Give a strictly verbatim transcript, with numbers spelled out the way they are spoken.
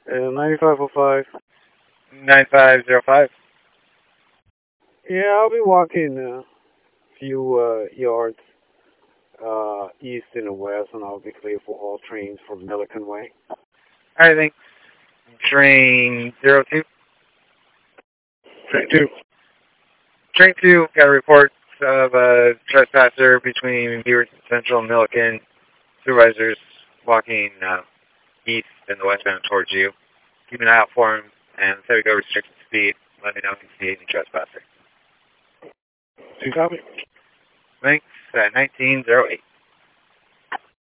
Uh, ninety-five oh five. nine five zero five. Yeah, I'll be walking a few uh, yards uh, east and west, and I'll be clear for all trains from Milliken Way. Alright, thanks. Train zero two. Train two. Train two got a report of a trespasser between Beaver Central and Milliken. Supervisors walking uh, east and the westbound towards you. Keep an eye out for him, and say we go restricted speed. Let me know if you see any trespasser. Do you copy? Thanks. Uh, nineteen oh eight.